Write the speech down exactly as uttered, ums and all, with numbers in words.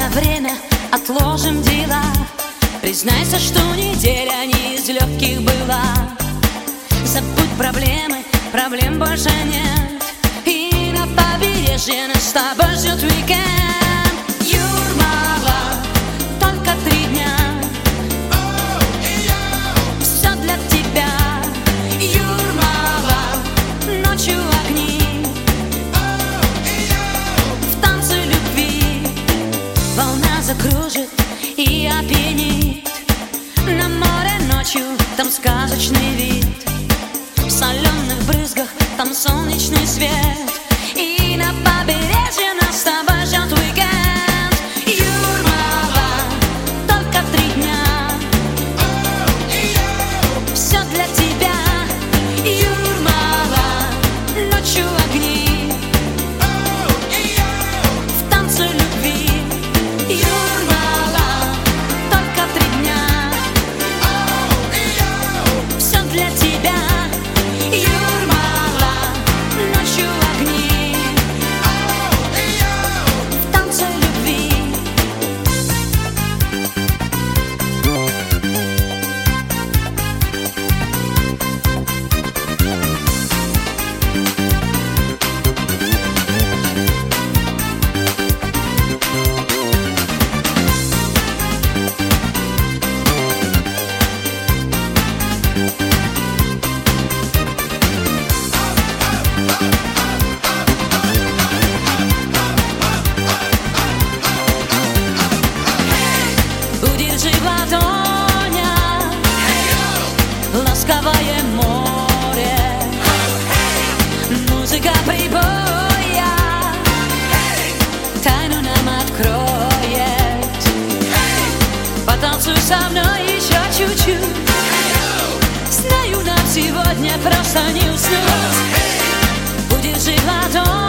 время отложим дела. Признайся, что неделя не из легких была. Забудь проблемы, проблем больше нет. И на побережье нас с тобой ждет уикенд. Юрмала, только три дня. Все для тебя. Юрмала, ночью огни. В танце любви волна закружит и опьянит. На море ночью там сказочный вид. В соленых брызгах там солнечный свет. И на побережье нас с тобой ждет уикенд. Юрмала, только три дня. Все для тебя. Юрмала, ночью огни. В танце любви. Юрмала, только три дня. Все для тебя. Юрмала, ночью огни. В танце любви. Удержи в ладонях ласковое море. Музыка прибоя тайну нам откроет. Потанцуй со мной еще чуть-чуть. Знаю, нам сегодня просто не уснуть. Удержи в ладонях